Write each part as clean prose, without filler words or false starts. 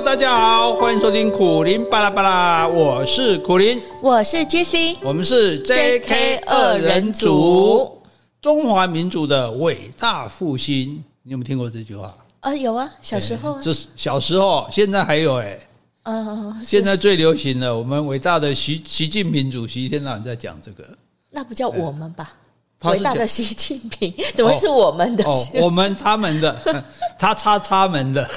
大家好，欢迎收听苦苓巴拉巴拉，我是苦苓， 我是 GC， 我们是 JK 二人组，中华民族的伟大复兴。你有没有听过这句话？ 有啊，小时候啊， 这是小时候，现在还有现在最流行的，我们伟大的习近平主席一天到晚在讲这个， 那不叫我们吧？伟大的习近平怎么会是我们的？ 我们他们的，他们的。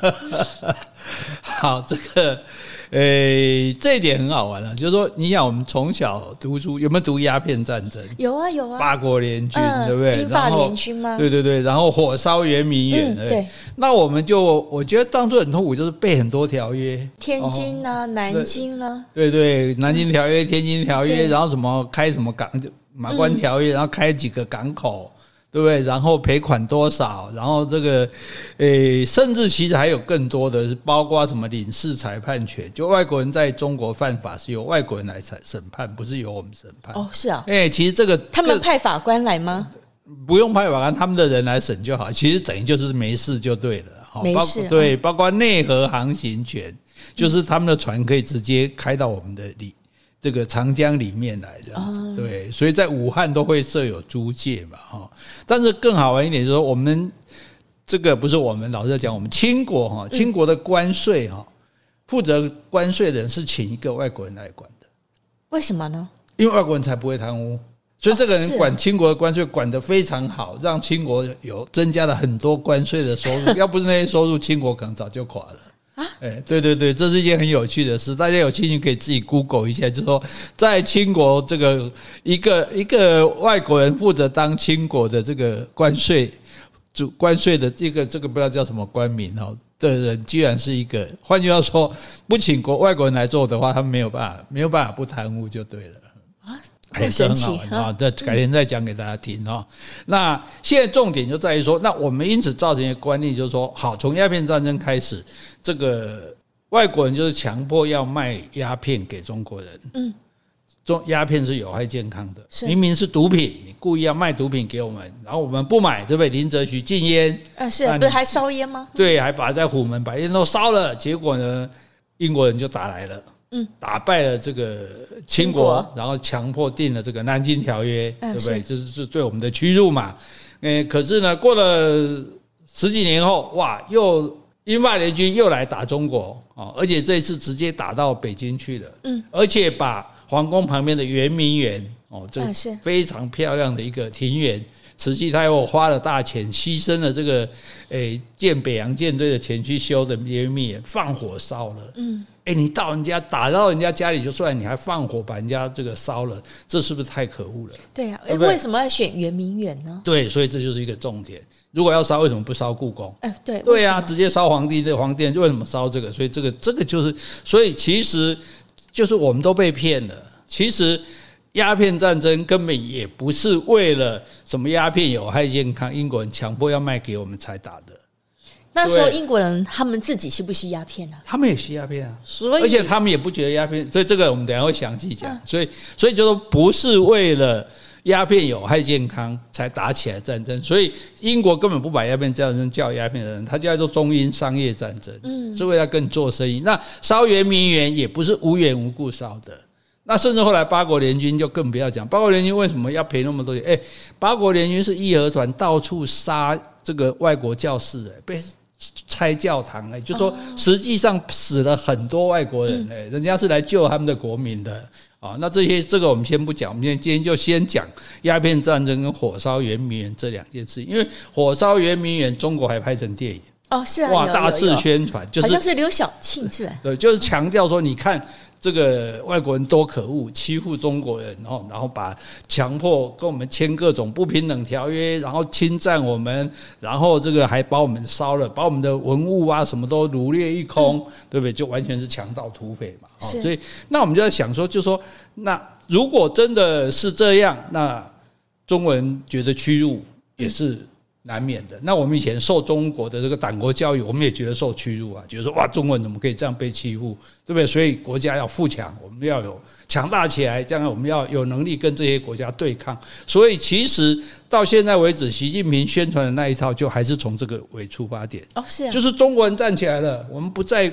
好，这个这一点很好玩了，就是说，你想我们从小读书有没有读鸦片战争？ 有啊有啊， 八国联军，对不对？ 英法联军吗？ 对对对，然后火烧圆明园， 对。 那我觉得当初很痛苦，就是背很多条约， 天津啊，南京啊， 对对，南京条约、天津条约，然后什么开什么港。马关条约，然后开几个港口，对不对？然后赔款多少？然后这个，甚至其实还有更多的是包括什么领事裁判权，就外国人在中国犯法是由外国人来审判，不是由我们审判。 哦，是啊。 其实这个他们派法官来吗？ 不用派法官，他们的人来审就好。其实等于就是没事就对了。 没事。 对，包括内河航行权，就是他们的船可以直接开到我们的这个长江里面来这样子，对，所以在武汉都会设有租界嘛，但是更好玩一点就是说，我们这个不是我们老是在讲，我们清国清国的关税负责关税的人是请一个外国人来管的， 为什么呢？ 因为外国人才不会贪污，所以这个人管清国的关税管得非常好，让清国有增加了很多关税的收入，要不是那些收入，清国可能早就垮了。对对对，这是一件很有趣的事，大家有兴趣可以自己 Google 一下，就是说在清国这个一个外国人负责当清国的这个关税的这个不知道叫什么官民的人，居然是一个，换句话说，不请外国人来做的话，他们没有办法不贪污就对了。 很神奇啊！这改天再讲给大家听哈。那现在重点就在于说，那我们因此造成一个观念，就是说，好，从鸦片战争开始，这个外国人就是强迫要卖鸦片给中国人。鸦片是有害健康的，明明是毒品，你故意要卖毒品给我们，然后我们不买，对不对？林则徐禁烟， 是不是还烧烟吗？ 对，还在虎门把烟都烧了，结果呢，英国人就打来了。打败了这个清国，然后强迫订了这个南京条约，对不对？这是对我们的屈辱嘛。可是呢，过了十几年后，哇，英法联军又来打中国，而且这一次直接打到北京去了。而且把皇宫旁边的圆明园，这非常漂亮的一个庭园，慈禧太后花了大钱，牺牲了这个建北洋舰队的钱去修的圆明园，放火烧了。你打到人家家里就算，你还放火把人家这个烧了，这是不是太可恶了？ 对啊，为什么要选圆明园呢？ 对，所以这就是一个重点。如果要烧，为什么不烧故宫？ 对啊，直接烧皇帝的皇殿，为什么烧这个？所以这个就是，所以其实就是我们都被骗了。其实鸦片战争根本也不是为了什么鸦片有害健康，英国人强迫要卖给我们才打的。 那时候英国人他们自己吸不吸鸦片啊？ 他们也吸鸦片啊，而且他们也不觉得鸦片，所以这个我们等一下会详细讲。所以就说不是为了鸦片有害健康才打起来战争，所以英国根本不把鸦片战争叫鸦片战争，它叫做中英商业战争，是为了跟你做生意。那烧圆明园也不是无缘无故烧的。那甚至后来八国联军就更不要讲，八国联军为什么要赔那么多钱？八国联军是义和团到处杀这个外国教士，被拆教堂，就是说实际上死了很多外国人，人家是来救他们的国民的。那这个我们先不讲，我们今天就先讲鸦片战争跟火烧圆明园这两件事，因为火烧圆明园中国还拍成电影。 是啊， 哇，大肆宣传，就是好像是刘晓庆是吧？ 对，就是强调说，你看这个外国人多可恶，欺负中国人，然后强迫跟我们签各种不平等条约，然后侵占我们，然后这个还把我们烧了，把我们的文物啊什么都掳掠一空，对不对？就完全是强盗土匪嘛。所以那我们就在想说，就说那如果真的是这样，那中国人觉得屈辱也是难免的。那我们以前受中国的这个党国教育，我们也觉得受屈辱啊，觉得说哇，中国人怎么可以这样被欺负，对不对？所以国家要富强，我们要有强大起来，这样我们要有能力跟这些国家对抗。所以其实到现在为止，习近平宣传的那一套，就还是从这个为出发点。 是啊， 就是中国人站起来了，我们不再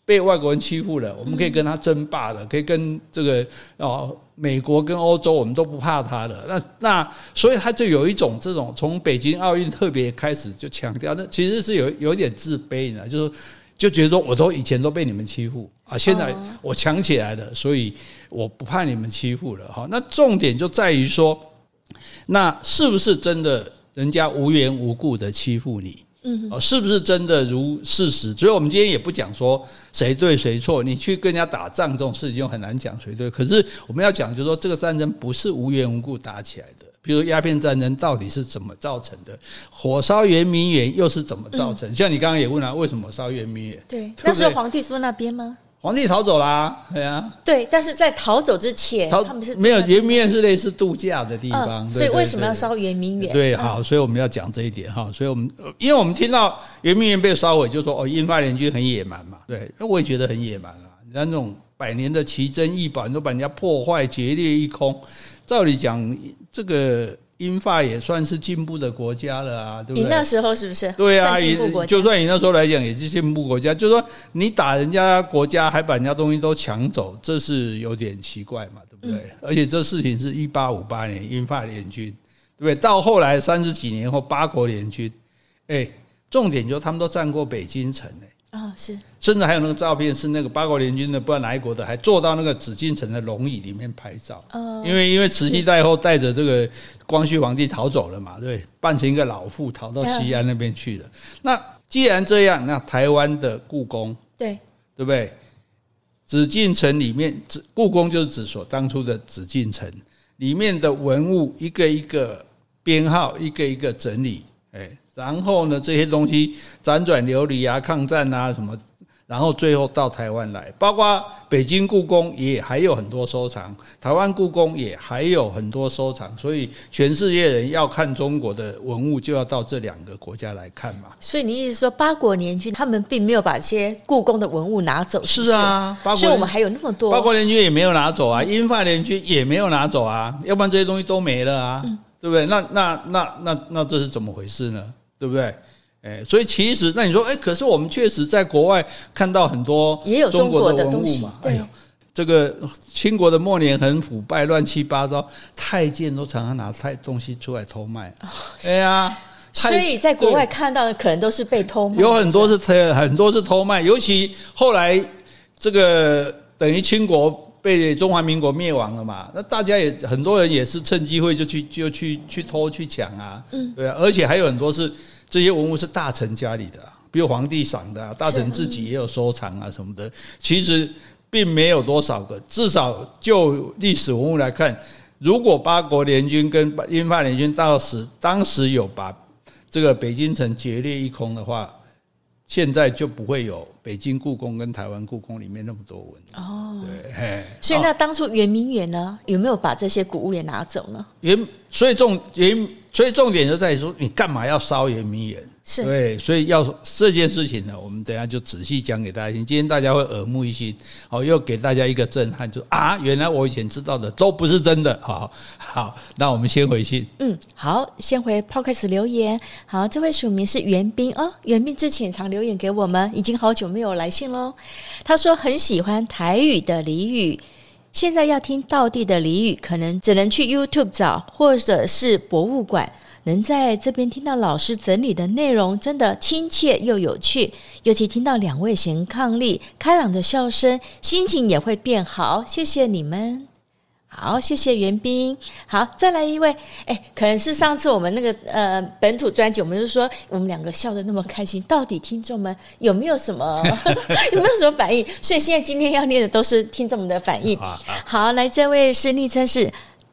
被外国人欺负了，我们可以跟他争霸了，可以跟这个美国跟欧洲我们都不怕他了。那所以他就有一种这种从北京奥运特别开始就强调，那其实是有一点自卑的，就觉得说我以前都被你们欺负啊，现在我强起来了，所以我不怕你们欺负了哈。那重点就在于说，那是不是真的人家无缘无故的欺负你？是不是真的如事实？所以我们今天也不讲说谁对谁错，你去跟人家打仗这种事情就很难讲谁对。可是我们要讲就是说，这个战争不是无缘无故打起来的。比如鸦片战争到底是怎么造成的？火烧圆明园又是怎么造成？像你刚刚也问了，为什么烧圆明园？ 对，那是皇帝住那边吗？ 皇帝逃走啦，对啊， 对，但是在逃走之前，他们是没有圆明园是类似度假的地方， 所以为什么要烧圆明园？ 对，好，所以我们要讲这一点哈。所以因为我们听到圆明园被烧毁，就说英法联军很野蛮嘛，对，我也觉得很野蛮啊。人家那种100年的奇珍异宝，你都把人家破坏劫掠一空，照理讲这个。英法也算是进步的国家了啊，对不对？ 你那时候是不是？ 对啊，就算你那时候来讲也是进步国家，就是说你打人家国家还把人家东西都抢走，这是有点奇怪嘛，对不对？而且这事情是1858年英法联军，对不对？到后来30几年后八国联军，重点就是他们都占过北京城是， 甚至还有那个照片是那个八国联军的不知道哪一国的，还坐到那个紫禁城的龙椅里面拍照。因为慈禧太后带着这个光绪皇帝逃走了嘛，对，扮成一个老妇逃到西安那边去了。那既然这样，那台湾的故宫，对不对？紫禁城里面，故宫就是指所当初的紫禁城里面的文物，一个一个编号，一个一个整理，然后呢，这些东西辗转流离啊、抗战啊什么，然后最后到台湾来，包括北京故宫也还有很多收藏，台湾故宫也还有很多收藏，所以全世界人要看中国的文物，就要到这2个国家来看嘛。 所以你意思说，八国联军他们并没有把这些故宫的文物拿走？ 是啊， 所以我们还有那么多。 八国联军也没有拿走啊，英法联军也没有拿走啊，要不然这些东西都没了啊，对不对？那这是怎么回事呢？对不对？所以其实那你说，可是我们确实在国外看到很多也有中国的文物嘛。这个清国的末年很腐败，乱七八糟，太监都常常拿东西出来偷卖。 所以在国外看到的可能都是被偷卖， 有很多是偷卖，尤其后来这个等于清国被中华民国灭亡了嘛，那大家也很多人也是趁机会就去偷去抢啊，对啊，而且还有很多是这些文物是大臣家里的，比如皇帝赏的，大臣自己也有收藏啊什么的，其实并没有多少个，至少就历史文物来看，如果八国联军跟英法联军当时有把这个北京城劫掠一空的话，现在就不会有北京故宫跟台湾故宫里面那么多文物。对， 所以那当初圆明园呢，有没有把这些古物也拿走呢？ 所以重点就在于说，你干嘛要烧圆明园？是，对，所以这件事情呢，我们等一下就仔细讲给大家听。今天大家会耳目一新，又给大家一个震撼，就原来我以前知道的都不是真的。好，那我们先回信。 好，先回 Podcast 留言。好，这位署名是袁斌袁斌之前常留言给我们，已经好久没有来信咯。他说很喜欢台语的俚语。现在要听道地的俚语，可能只能去 YouTube 找，或者是博物馆。能在这边听到老师整理的内容，真的亲切又有趣。尤其听到2位贤伉俪开朗的笑声，心情也会变好。谢谢你们。好，谢谢袁斌。好，再来一位，可能是上次我们那个本土专辑，我们就说我们2个笑得那么开心，到底听众们有没有什么反应？所以现在今天要念的都是听众们的反应。好，来，这位是昵称是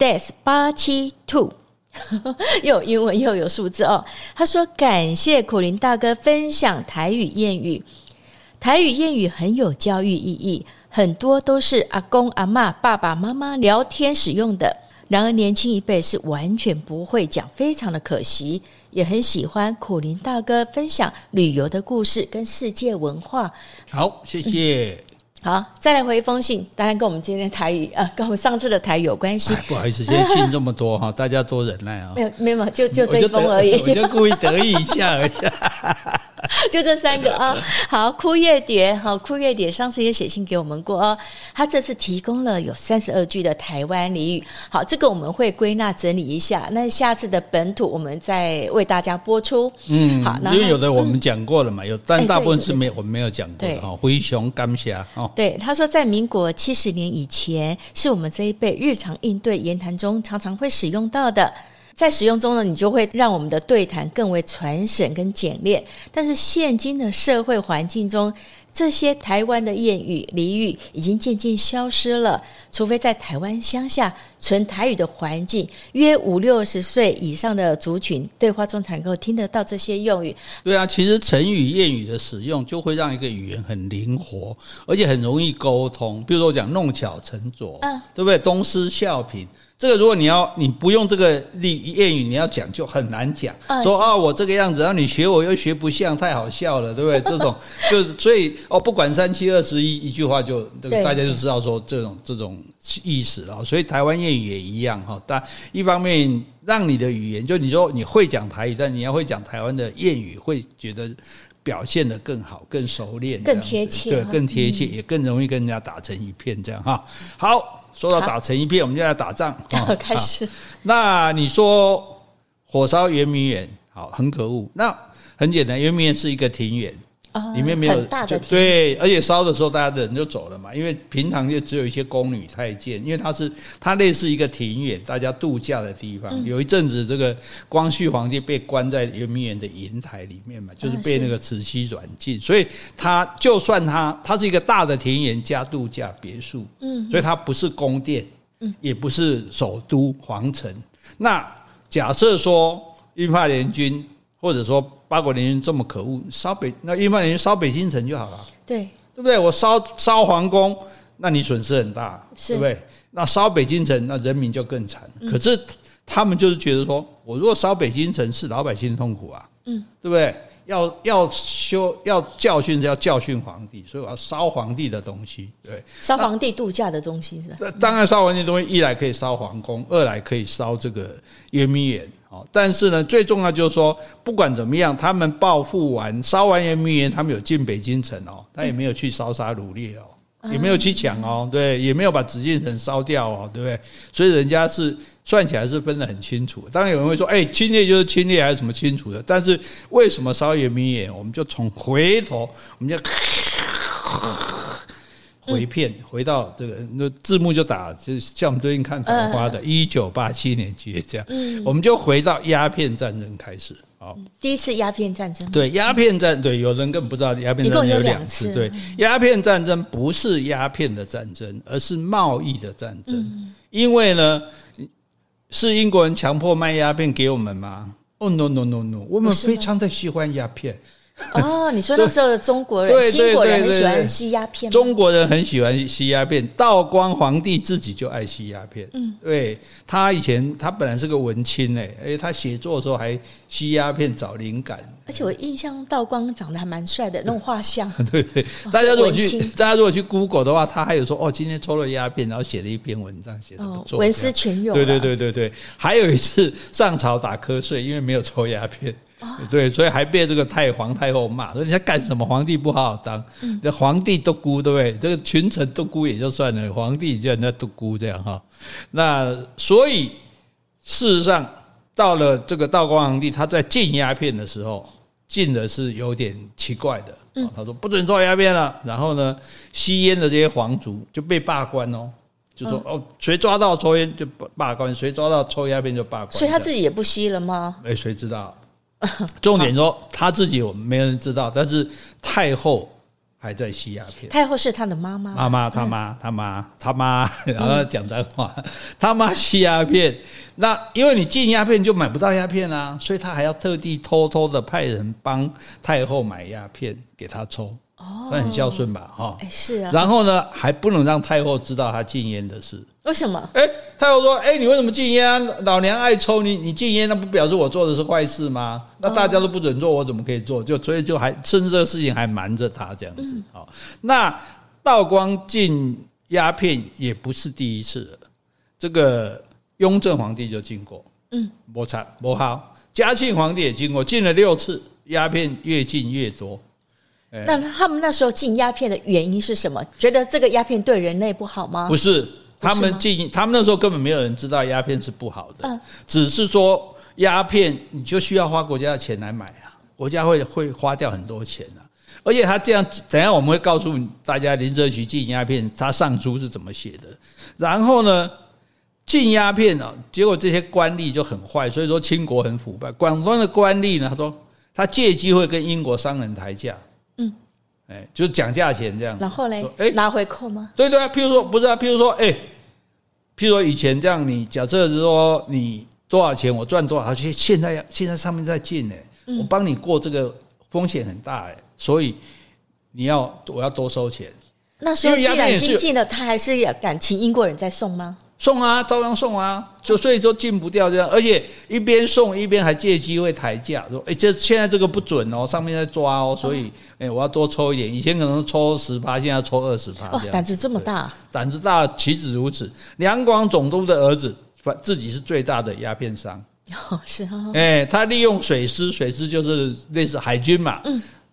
Death872。又有英文又有数字他说感谢苦苓大哥分享台语谚语，台语谚语很有教育意义，很多都是阿公阿嬷爸爸妈妈聊天使用的，然而年轻一辈是完全不会讲，非常的可惜。也很喜欢苦苓大哥分享旅游的故事跟世界文化。好，谢谢。好，再来回一封信，当然跟我们今天的台语跟我们上次的台语有关系。不好意思，今天信这么多大家多忍耐啊。没有，就这一封而已。我就故意得意一下而已。 就这3个啊。好，枯叶蝶，好，枯叶蝶上次也写信给我们过哦，他这次提供了有32句的台湾俚语。好，这个我们会归纳整理一下，那下次的本土我们再为大家播出。好， 因为有的我们讲过了嘛，但大部分是我们没有讲过的哈。灰熊感谢哦。 对，他说在民国70年以前，是我们这一辈日常应对言谈中常常会使用到的。在使用中呢，你就会让我们的对谈更为传神跟简练。但是现今的社会环境中，这些台湾的谚语俚语已经渐渐消失了，除非在台湾乡下纯台语的环境，约50-60岁以上的族群对话中才能够听得到这些用语。 对啊，其实成语谚语的使用就会让一个语言很灵活，而且很容易沟通。比如说我讲弄巧成拙，对不对？东施效颦，这个如果你不用这个谚语，你要讲就很难讲。说我这个样子，然后你学我又学不像，太好笑了，对不对？这种所以不管3721，一句话就大家就知道说这种意思了。所以台湾谚语也一样哈，但一方面让你的语言，就你说你会讲台语，但你要会讲台湾的谚语，会觉得表现得更好、更熟练、 更贴切， 对，更贴切，也更容易跟人家打成一片这样哈。好。说到打成一片，我们就来打仗。 开始。 那你说火烧圆明园，好，很可恶。那很简单，圆明园是一个庭园，里面没有很大的庭， 对，而且烧的时候大家的人就走了嘛，因为平常就只有一些宫女太监，因为它类似一个庭园，大家度假的地方。有一阵子这个光绪皇帝被关在圆明园的瀛台里面嘛，就是被那个慈禧软禁，所以就算它是一个大的庭园加度假别墅，所以它不是宫殿，也不是首都皇城。那假设说英法联军或者说八国联军这么可恶，那英法联军烧北京城就好了，对不对？我烧皇宫，那你损失很大，对不对？那烧北京城，那人民就更惨。可是他们就是觉得说，我如果烧北京城是老百姓痛苦啊，对不对？要教训是要教训皇帝，所以我要烧皇帝的东西，对， 烧皇帝度假的东西是吧？ 当然烧皇帝的东西，一来可以烧皇宫，二来可以烧这个圆明园。但是呢，最重要就是说，不管怎么样，他们报复完烧完圆明园，他们有进北京城他也没有去烧杀掳掠也没有去抢对，也没有把紫禁城烧掉对不对？所以人家是算起来是分得很清楚。当然有人会说，侵略就是侵略，还有什么清楚的？但是为什么烧圆明园？我们就从回头，我们就回片回到这个字幕就打，就是像我们最近看《繁花》的1987年7月这样，我们就回到鸦片战争开始。 第一次鸦片战争， 对，鸦片战，对，有人根本不知道鸦片战争有2次。对，鸦片战争不是鸦片的战争，而是贸易的战争。因为呢，是英国人强迫卖鸦片给我们吗？No， 我们非常的喜欢鸦片。 你说那时候的中国人、新国人很喜欢吸鸦片吗？ 中国人很喜欢吸鸦片，道光皇帝自己就爱吸鸦片。对，他以前他本来是个文青他写作的时候还吸鸦片找灵感。而且我印象道光长得还蛮帅的，那种画像。 对，大家如果去 Google 的话，他还有说今天抽了鸦片，然后写了一篇文章，写得不错， 文思泉涌。 对，还有一次上朝打瞌睡，因为没有抽鸦片。对，所以还被这个皇太后骂，说你在干什么？皇帝不好好当，这皇帝独孤，对不对？这个群臣独孤也就算了，皇帝叫人家独孤这样那所以事实上，到了这个道光皇帝，他在禁鸦片的时候，禁的是有点奇怪的。他说不准抽鸦片了，然后呢，吸烟的这些皇族就被罢官就说谁抓到抽烟就罢官，谁抓到抽鸦片就罢官。 所以他自己也不吸了吗？ 谁知道？重点说他自己我们没人知道，但是太后还在吸鸦片。 太后是他的妈妈， 他妈，然后讲脏话，他妈吸鸦片。那因为你禁鸦片就买不到鸦片啊，所以他还要特地偷偷的派人帮太后买鸦片给他抽。那很孝顺吧？ 是啊。 然后呢，还不能让太后知道他禁烟的事。 为什么？ 太后说：“你为什么禁烟啊？老娘爱抽，你禁烟，那不表示我做的是坏事吗？那大家都不准做，我怎么可以做？所以就还甚至这个事情还瞒着他这样子。那道光禁鸦片也不是第一次了，这个雍正皇帝就禁过，没好。嘉庆皇帝也禁过，禁了6次。 鸦片越禁越多。 那他们那时候禁鸦片的原因是什么？觉得这个鸦片对人类不好吗？ 不是，他们那时候根本没有人知道鸦片是不好的，只是说鸦片你就需要花国家的钱来买啊，国家会花掉很多钱啊。而且他这样，等一下我们会告诉大家林则徐禁鸦片他上书是怎么写的。然后呢，禁鸦片啊，结果这些官吏就很坏，所以说清国很腐败。广东的官吏呢，他说他借机会跟英国商人抬价，就讲价钱这样。 然后嘞，拿回扣吗？ 对啊，譬如说不是啊，譬如说以前这样，你假设是说你多少钱我赚多少，现在上面在禁我帮你过这个风险很大所以我要多收钱。 那时候既然已经禁了，他还是敢请英国人再送吗？ 送啊，照样送啊，所以说禁不掉这样，而且一边送一边还借机会抬价，说现在这个不准上面在抓所以我要多抽一点，以前可能抽 10%， 现在抽 20%， 这样。 胆子这么大， 胆子大岂止如此，两广总督的儿子自己是最大的鸦片商。 是他利用水师就是类似海军嘛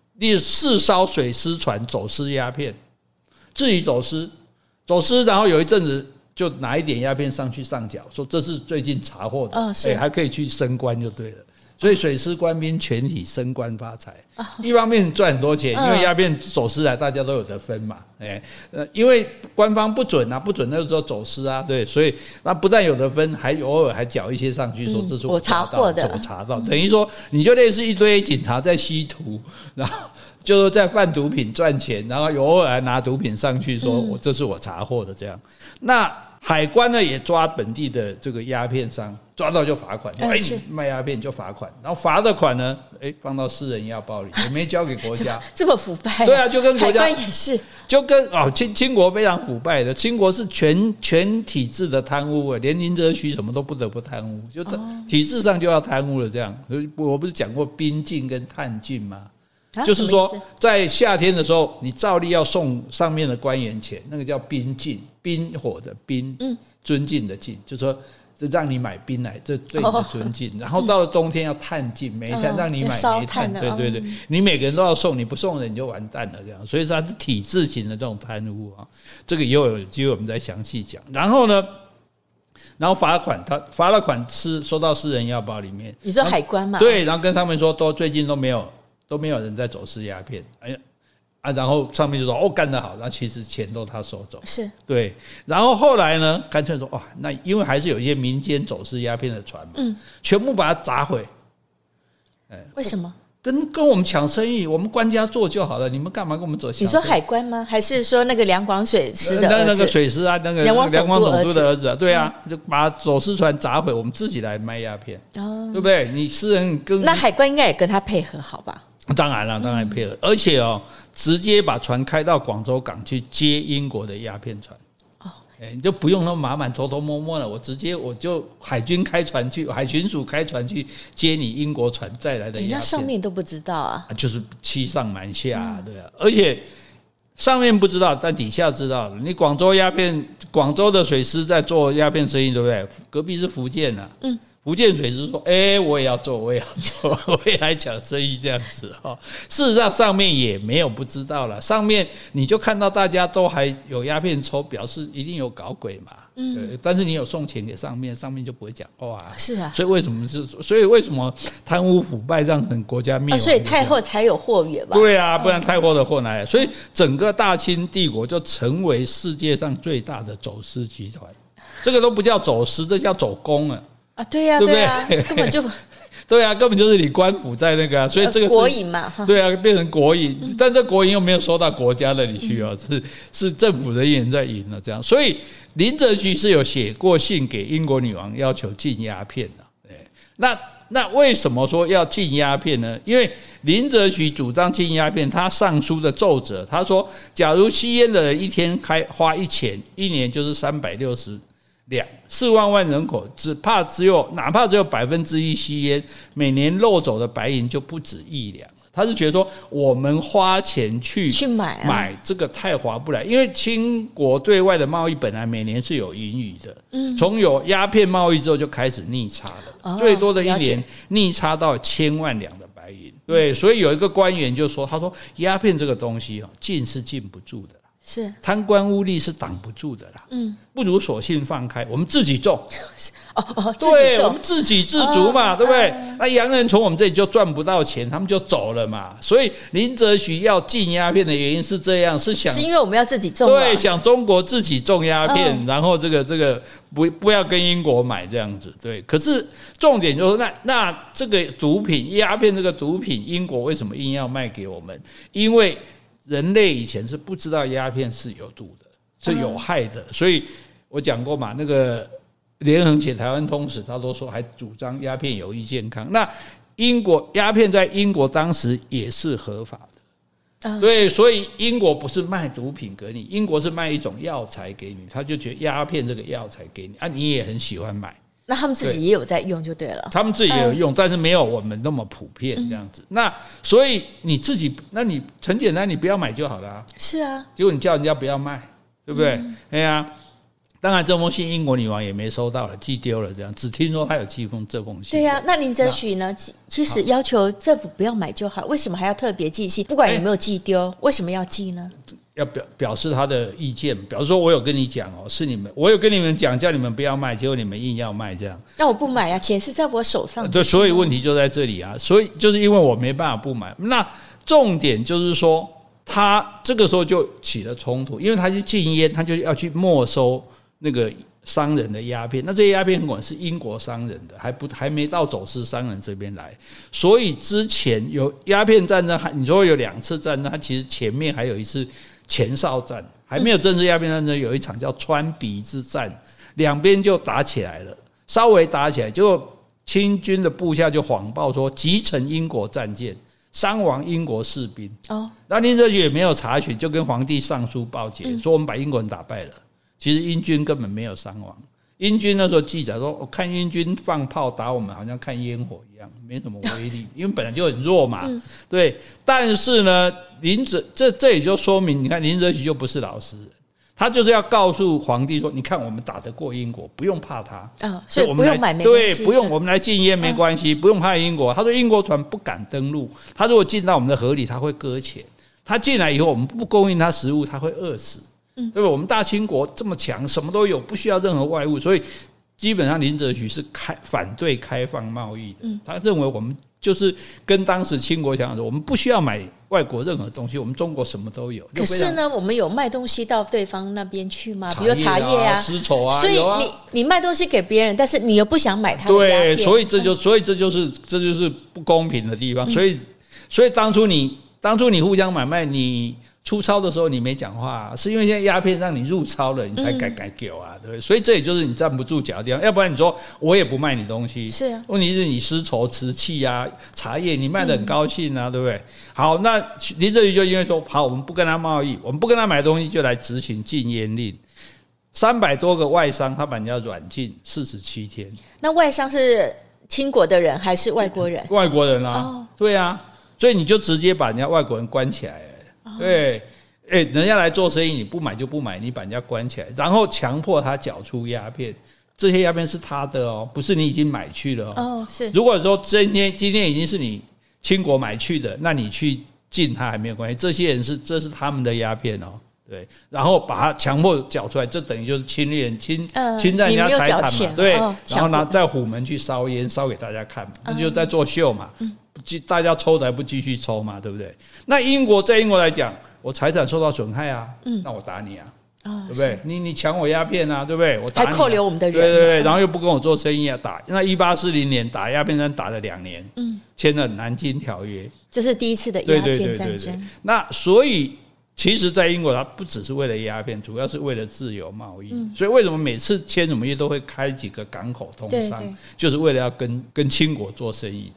，4艘水师船走私鸦片，自己走私，然后有一阵子就拿一点鸦片上去上缴，说这是最近查获的，还可以去升官就对了。所以水师官兵全体升官发财，一方面赚很多钱，因为鸦片走私来大家都有得分嘛，因为官方不准那就说走私啊，对，所以那不但有得分，还偶尔还缴一些上去，说这是我查获的，我查到，等于说你就类似一堆警察在吸毒，然后就是在贩毒品赚钱，然后偶尔还拿毒品上去，说这是我查获的这样。那海关呢也抓本地的这个鸦片商，抓到就罚款，你卖鸦片就罚款，然后罚的款呢，放到私人药包里，也没交给国家， 这么腐败？ 对啊，就跟国家海关也是， 就跟清国非常腐败的，清国是全体制的贪污，连林则徐什么都不得不贪污，就体制上就要贪污了这样。我不是讲过宾禁跟探禁吗？就是说，在夏天的时候，你照例要送上面的官员钱，那个叫宾禁，宾火的宾，尊敬的敬，就是说让你买冰来，这对你的尊敬。然后到了冬天要炭尽煤炭，让你买煤炭，对，你每个人都要送，你不送人你就完蛋了这样。所以它是体制型的这种贪污这个以后有机会我们再详细讲。然后呢，罚款，他罚了款收到私人药包里面。 你说海关嘛？ 对，然后跟他们说最近都没有人在走私鸦片，然后上面就说干得好，然后其实钱都他收走，是对。然后后来呢，干脆说那因为还是有一些民间走私鸦片的船嘛，全部把它砸毁。 为什么？ 跟我们抢生意，我们官家做就好了，你们干嘛跟我们走？ 你说海关吗？还是说那个两广水师的儿子？ 那个水师啊，那个两广总督的儿子啊，对啊，就把走私船砸毁，我们自己来卖鸦片，对不对？你私人那海关应该也跟他配合好吧？ 当然了，当然配合，而且直接把船开到广州港去接英国的鸦片船。你就不用那么麻烦，偷偷摸摸了，我就海军开船去，海巡署开船去接你英国船载来的鸦片。 那上面都不知道啊， 就是欺上瞒下，对啊，而且上面不知道，但底下知道了。你广州的水师在做鸦片生意，对不对？隔壁是福建啊，福建水师说：“我也要做，我也来抢生意这样子哈。”事实上，上面也没有不知道了。上面你就看到大家都还有鸦片抽，表示一定有搞鬼嘛。但是你有送钱给上面就不会讲话。 是啊， 所以为什么贪污腐败让整国家灭亡？ 所以太后才有货源吧？ 对啊，不然太后的货哪来？所以整个大清帝国就成为世界上最大的走私集团。这个都不叫走私，这叫走公啊！ 对呀，对呀，根本就对啊，根本就是你官府在那个所以这个是国营嘛， 对啊，变成国营，但这国营又没有收到国家那里去是政府人员在赢了这样。所以林则徐是有写过信给英国女王，要求禁鸦片的。那为什么说要禁鸦片呢？因为林则徐主张禁鸦片，他上书的奏折他说，假如吸烟的人一天花1钱，一年就是360两，4万人口，哪怕只有1%吸烟，每年漏走的白银就不止1两了。 他是觉得说我们花钱去买这个太划不来，因为清国对外的贸易本来每年是有盈余的，从有鸦片贸易之后就开始逆差了，最多的一年逆差到1000万两的白银。对，所以有一个官员就说，他说鸦片这个东西禁是禁不住的， 是贪官污吏是挡不住的啦，不如索性放开，我们自己种。对，我们自给自足嘛，对不对？那洋人从我们这里就赚不到钱，他们就走了嘛。所以林则徐要禁鸦片的原因是这样，是因为我们要自己种， 对，想中国自己种鸦片，然后这个不要跟英国买这样子，对。可是重点就是说，那这个毒品鸦片这个毒品，英国为什么硬要卖给我们？因为人类以前是不知道鸦片是有毒的，是有害的，所以我讲过嘛，那个连横写台湾通史，他都说还主张鸦片有益健康。那鸦片在英国当时也是合法的，对，所以英国不是卖毒品给你，英国是卖一种药材给你，他就觉得鸦片这个药材给你你也很喜欢买。 那他们自己也有在用就对了， 他们自己也有用，但是没有我们那么普遍这样子。那所以你自己，那你很简单，你不要买就好了。 是啊， 结果你叫人家不要卖，对不对？哎呀，当然这封信英国女王也没收到了，寄丢了，这样只听说她有寄这封信。 对呀，那林则徐呢？其实要求政府不要买就好，为什么还要特别寄信？不管有没有寄丢，为什么要寄呢？ 要表示他的意见，表示说我有跟你讲是你们，我有跟你们讲，叫你们不要卖，结果你们硬要卖这样。 那我不买啊，钱是在我手上。 对，所以问题就在这里啊，所以就是因为我没办法不买。那重点就是说，他这个时候就起了冲突，因为他去禁烟，他就要去没收那个商人的鸦片，那这些鸦片很可能是英国商人的，还没到走私商人这边来，所以之前有鸦片战争，你说有2次战争，它其实前面还有一次前哨战，还没有正式鸦片战争，有一场叫川鼻之战，两边就打起来了，稍微打起来，结果清军的部下就谎报说击沉英国战舰，伤亡英国士兵。那林则徐也没有查询，就跟皇帝上书报捷，说我们把英国人打败了。其实英军根本没有伤亡，英军那时候记载说，我看英军放炮打我们，好像看烟火一样，没什么威力，因为本来就很弱嘛。对，但是呢，这也就说明，你看林则徐就不是老实人，他就是要告诉皇帝说，你看我们打得过英国，不用怕他所以不用买没关系， 对，不用我们来禁烟没关系，不用怕英国。他说英国船不敢登陆，他如果进到我们的河里，他会搁浅。他进来以后，我们不供应他食物，他会饿死。对吧？我们大清国这么强，什么都有，不需要任何外物，所以基本上林则徐是反对开放贸易的。他认为我们就是跟当时清国讲的，我们不需要买外国任何东西，我们中国什么都有。 可是呢，我们有卖东西到对方那边去吗？比如茶叶啊、 丝绸啊， 所以你卖东西给别人，但是你又不想买他的鸦片， 对，所以这就是不公平的地方。所以当初你互相买卖，你出超的时候你没讲话，是因为现在鸦片让你入超了，你才改给啊，对不对？所以这也就是你站不住脚的地方。要不然你说我也不卖你东西， 是啊， 问题是你丝绸、瓷器啊、茶叶，你卖得很高兴啊，对不对？好，那林则徐就因为说好，我们不跟他贸易，我们不跟他买东西，就来执行禁烟令。300多个外商，他把人家软禁47天。 那外商是清国的人还是外国人？ 外国人啊，对啊，所以你就直接把人家外国人关起来。对，人家来做生意，你不买就不买，你把人家关起来，然后强迫他缴出鸦片，这些鸦片是他的哦，不是你已经买去了哦。 是。 如果说今天已经是你清国买去的，那你去禁他还没有关系，这些人这是他们的鸦片哦，对，然后把他强迫缴出来，这等于就是侵占人家财产嘛，对，然后呢在虎门去烧烟，烧给大家看嘛，那就在作秀嘛。大家抽的还不继续抽嘛，对不对？那在英国来讲，我财产受到损害啊，那我打你啊，对不对？你抢我鸦片啊，对不对？我打你还扣留我们的人， 对，然后又不跟我做生意啊，打。那1840年打鸦片战打了2年，签了南京条约， 这是第一次的鸦片战争。 那所以其实在英国它不只是为了鸦片，主要是为了自由贸易。所以为什么每次签什么约都会开几个港口通商，就是为了要跟清国做生意，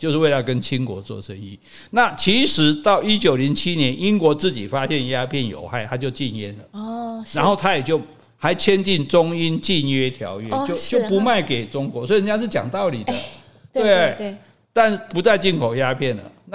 那其实到1907年英国自己发现鸦片有害，他就禁烟了，然后他也就还签订中英禁约条约，就不卖给中国，所以人家是讲道理的，对，但不再进口鸦片了。那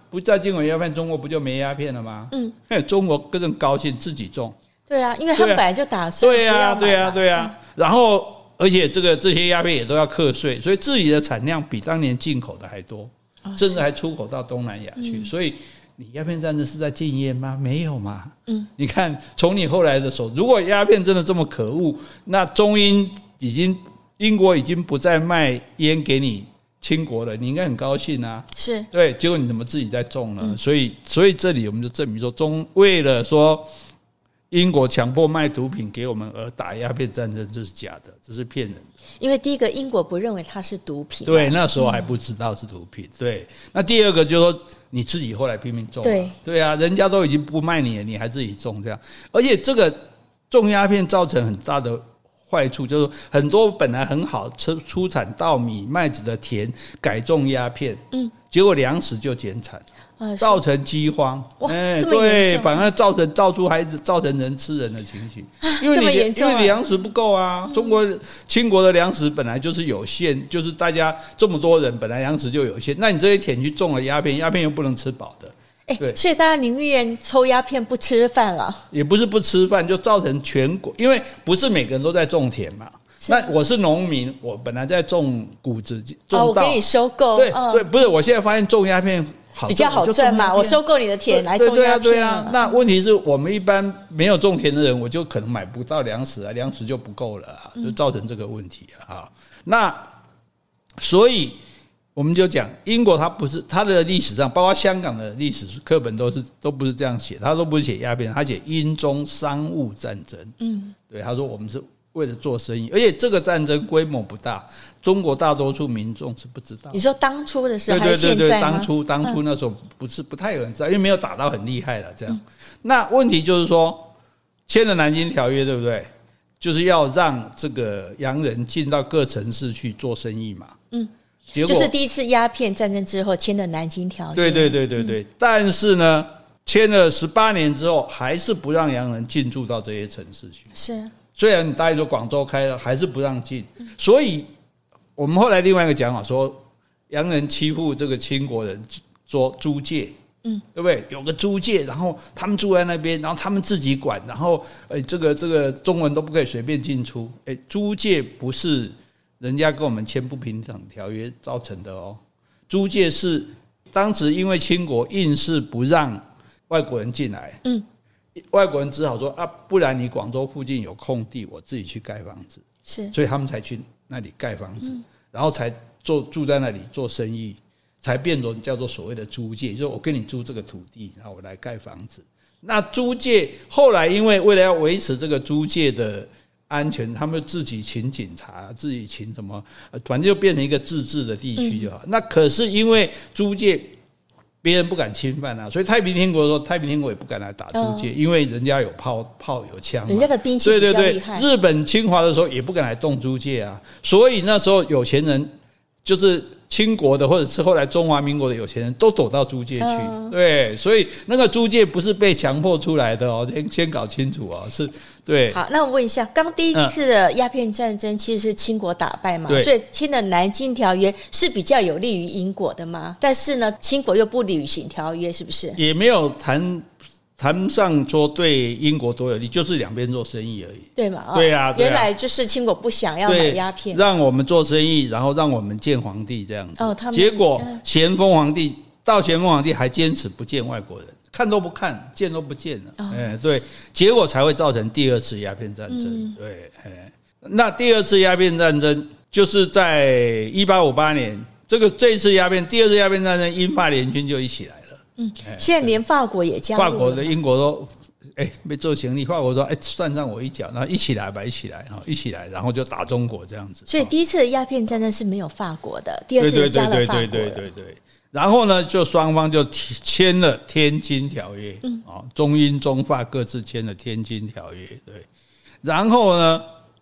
不再进口鸦片，中国不就没鸦片了吗？中国更高兴自己种。 对啊，因为他们本来就打算对啊，然后而且这些鸦片也都要课税，所以自己的产量比当年进口的还多，甚至还出口到东南亚去。所以你鸦片战争是在禁烟吗？没有嘛。你看从你后来的手，如果鸦片真的这么可恶，那英国已经不再卖烟给你清国了，你应该很高兴啊。 是对，结果你怎么自己在种呢？所以这里我们就证明说，为了说英国强迫卖毒品给我们而打鸦片战争，这是假的，这是骗人的。 因为第一个，英国不认为它是毒品， 对，那时候还不知道是毒品。对，那第二个就是说你自己后来拼命种，对啊，人家都已经不卖你了，你还自己种这样，而且这个种鸦片造成很大的坏处，就是很多本来很好出产稻米、麦子的田改种鸦片，结果粮食就减产。造成饥荒，对，反而造出孩子，造成人吃人的情形，因为粮食不够啊。清国的粮食本来就是有限，就是大家这么多人，本来粮食就有限，那你这些田去种了鸦片，鸦片又不能吃饱的，对， 所以大家宁愿抽鸦片不吃饭了， 也不是不吃饭，就造成全国，因为不是每个人都在种田嘛。那我是农民，我本来在种谷子，种我给你收购， 对，不是，我现在发现种鸦片比较好赚嘛，我收购你的田来种鸦片。 对啊。那问题是我们一般没有种田的人，我就可能买不到粮食啊，粮食就不够了啊，就造成这个问题啊。那所以我们就讲，英国它不是它的历史上，包括香港的历史课本都不是这样写，它都不是写鸦片，它写英中商务战争。对，他说我们是为了做生意，而且这个战争规模不大，中国大多数民众是不知道。 你说当初的时候还是现在吗？ 当初那时候不太有人知道，因为没有打到很厉害了这样。那问题就是说，签了南京条约，对不对？就是要让这个洋人进到各城市去做生意嘛。结果就是第一次鸦片战争之后签的南京条约。 对。但是呢，签了18年之后，还是不让洋人进驻到这些城市去。 是。 虽然你大家说广州开了，还是不让进，所以我们后来另外一个讲法说，洋人欺负这个清国人做租界，对不对？有个租界，然后他们住在那边，然后他们自己管，然后这个中文都不可以随便进出。租界不是人家跟我们签不平等条约造成的哦，租界是当时因为清国硬是不让外国人进来，外国人只好说啊，不然你广州附近有空地，我自己去盖房子， 是， 所以他们才去那里盖房子，然后才住在那里做生意，才变成叫做所谓的租界，就是我跟你租这个土地，然后我来盖房子。那租界后来因为了要维持这个租界的安全，他们自己请警察，自己请什么，反正就变成一个自治的地区就好。那可是因为租界别人不敢侵犯啊，所以太平天国说太平天国也不敢来打租界，因为人家有炮有枪嘛， 人家的兵器比较厉害。 日本侵华的时候也不敢来动租界啊，所以那时候有钱人就是清国的或者是后来中华民国的有钱人都躲到租界去，对，所以那个租界不是被强迫出来的哦，先搞清楚哦，是对。 好，那我问一下，刚第一次的鸦片战争其实是清国打败嘛，所以签的南京条约是比较有利于英国的嘛？但是呢，清国又不履行条约，是不是？ 也没有谈上说对英国多有利，就是两边做生意而已， 对嘛？ 对啊， 原来就是清国不想要买鸦片， 让我们做生意，然后让我们见皇帝这样子。结果咸丰皇帝还坚持不见外国人，看都不看，见都不见了。对，结果才会造成第二次鸦片战争。对，那第二次鸦片战争就是在1858年，这一次第二次鸦片战争，英法联军就一起来了。 现在连法国也加入了， 法国的英国说，没做行李，法国说，算上我一脚，然后一起来，然后就打中国这样子。 所以第一次的鸦片战争是没有法国的，第二次加了法国。 对。然后呢，就双方就签了天津条约，中英中法各自签了天津条约，对。然后呢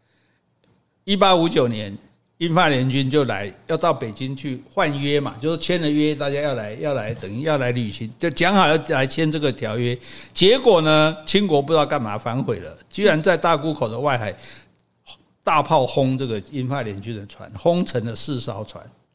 ，1859年。英法联军就要到北京去换约嘛，就是签了约，大家要来等于要来履行，就讲好要来签这个条约。结果呢，清国不知道干嘛反悔了，居然在大沽口的外海大炮轰这个英法联军的船，轰沉了4艘船。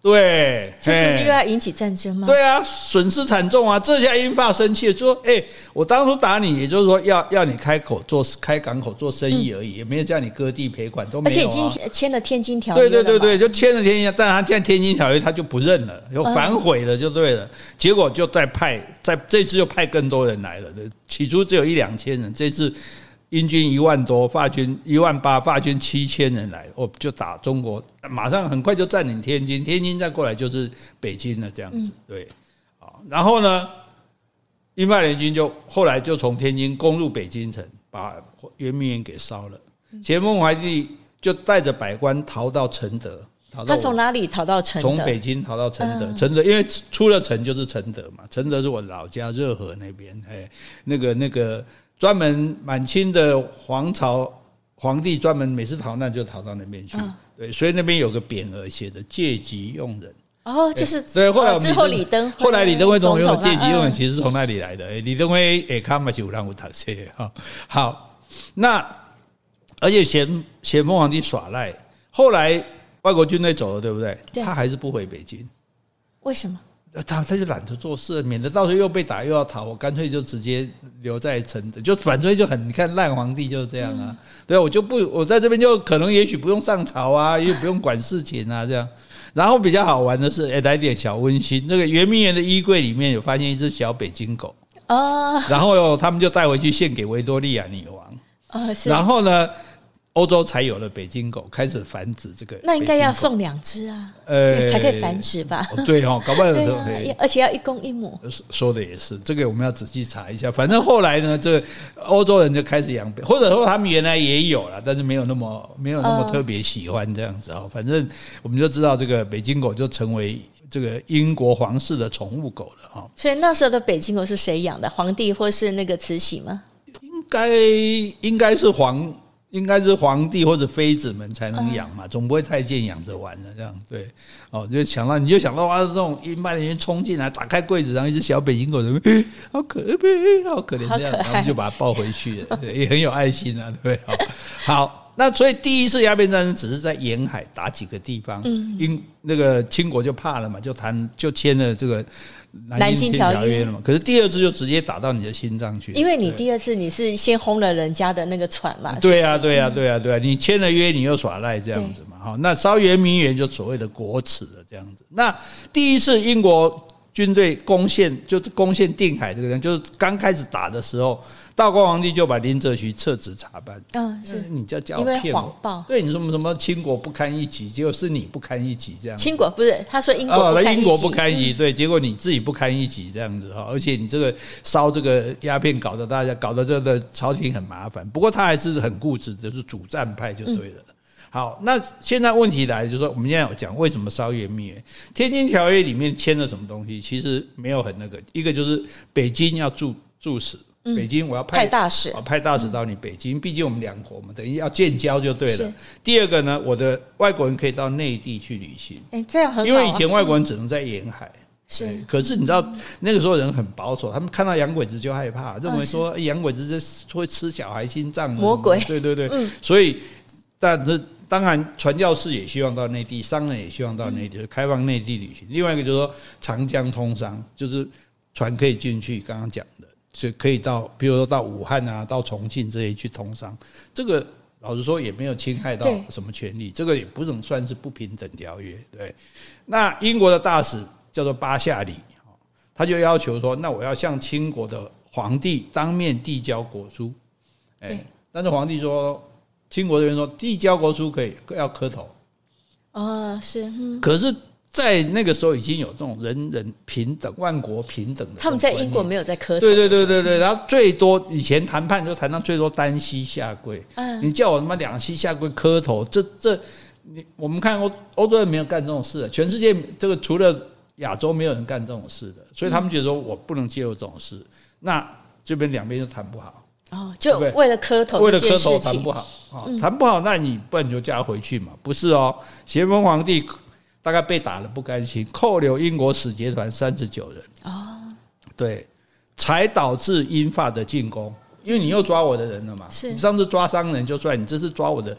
对， 这不是又要引起战争吗？ 对啊，损失惨重啊！这下英法生气了，就说：“我当初打你，也就是说要你开港口做生意而已，也没有叫你割地赔款，都没有、啊。而且已经签了天津条约了嘛。 对，就签了天津，但他现在天津条约他就不认了，又反悔了，就对了。结果就这次又派更多人来了，起初只有1-2千人，这次。英军1万多，法军18000，法军7000人来，就打中国，马上很快就占领天津，天津再过来就是北京了，这样子，对，然后呢，英法联军后来就从天津攻入北京城，把圆明园给烧了。咸丰皇帝就带着百官逃到承德， 他从哪里逃到承德？ 从北京逃到承德，承德因为出了城就是承德嘛，承德是我老家热河那边，那个。专门满清的皇朝皇帝专门每次逃难就逃到那边去，对，所以那边有个匾额写的借机用人。 就是对，后来之后李登辉， 后来李登辉总用借机用人，其实是从那里来的。李登辉也看嘛，是有让我读册哈。好，那而且咸丰皇帝耍赖，后来外国军队走了，对不对？他还是不回北京， 为什么？ 他就懒得做事，免得到时候又被打又要逃，我干脆就直接留在承德，就反正就很，你看烂皇帝就是这样啊，对，我在这边就可能也许不用上朝啊，也不用管事情啊，这样。然后比较好玩的是，来点小温馨，这个圆明园的衣柜里面有发现一只小北京狗然后他们就带回去献给维多利亚女王然后呢？欧洲才有了北京狗，开始繁殖这个。 那应该要送2只啊，才可以繁殖吧？ 对搞不好而且要1公1母。 说的也是，这个我们要仔细查一下。反正后来呢，这欧洲人就开始养北，或者说他们原来也有啦，但是没有那么特别喜欢这样子啊。反正我们就知道这个北京狗就成为这个英国皇室的宠物狗了哈。 所以那时候的北京狗是谁养的？皇帝或是那个慈禧吗？ 应该是皇帝或者妃子们才能养嘛，总不会太监养着玩的这样，对，你就想到哇，这种英法联军冲进来，打开柜子，然后一只小北京狗，好可悲，好可怜这样，然后就把它抱回去了，对，也很有爱心啊，对不对？好，那所以第一次鸦片战争只是在沿海打几个地方，那个清国就怕了嘛，就签了这个南京条约了嘛。可是第二次就直接打到你的心脏去， 因为你第二次你是先轰了人家的那个船嘛。 对啊，你签了约，你又耍赖这样子嘛。好，那烧圆明园就所谓的国耻了这样子。那第一次英国军队攻陷定海这个人，就是刚开始打的时候，道光皇帝就把林则徐撤职查办。 是你叫我骗我， 因为谎报。 对，你说什么清国不堪一击，结果是你不堪一击这样。 清国不是，他说英国不堪一击， 对，结果你自己不堪一击这样子哈，而且你这个烧这个鸦片搞得这个朝廷很麻烦。不过他还是很固执，就是主战派就对了。好，那现在问题来了，就是说我们现在有讲为什么烧圆明园？天津条约里面签了什么东西？其实没有很那个，一个就是北京要驻使，北京我要派大使到你北京，毕竟我们两国嘛，等于要建交就对了。第二个呢，我的外国人可以到内地去旅行， 这样很好， 因为以前外国人只能在沿海。可是你知道那个时候人很保守，他们看到洋鬼子就害怕，认为说洋鬼子这会吃小孩心脏， 魔鬼。 对，所以但是。当然，传教士也希望到内地，商人也希望到内地，开放内地旅行。另外一个就是说，长江通商，就是船可以进去。刚刚讲的，就可以到，比如说到武汉啊，到重庆这些去通商。这个老实说也没有侵害到什么权利，这个也不能算是不平等条约。对，那英国的大使叫做巴夏里，他就要求说，那我要向清国的皇帝当面递交国书。但是皇帝说。清国这边说递交国书可以，要磕头。 是。 可是，在那个时候已经有这种人人平等、万国平等的。他们在英国没有在磕头。 对。然后最多以前谈判就谈到最多单膝下跪。你叫我他妈两膝下跪磕头，我们看欧洲人没有干这种事的，全世界这个除了亚洲没有人干这种事的，所以他们觉得说我不能介入这种事，那这边两边就谈不好。 就为了磕头谈不好，谈不好，那你不然你就叫他回去嘛？不是哦，咸丰皇帝大概被打了不甘心，扣留英国使节团39人。对，才导致英法的进攻，因为你又抓我的人了嘛。你上次抓商人就算，你这次抓我的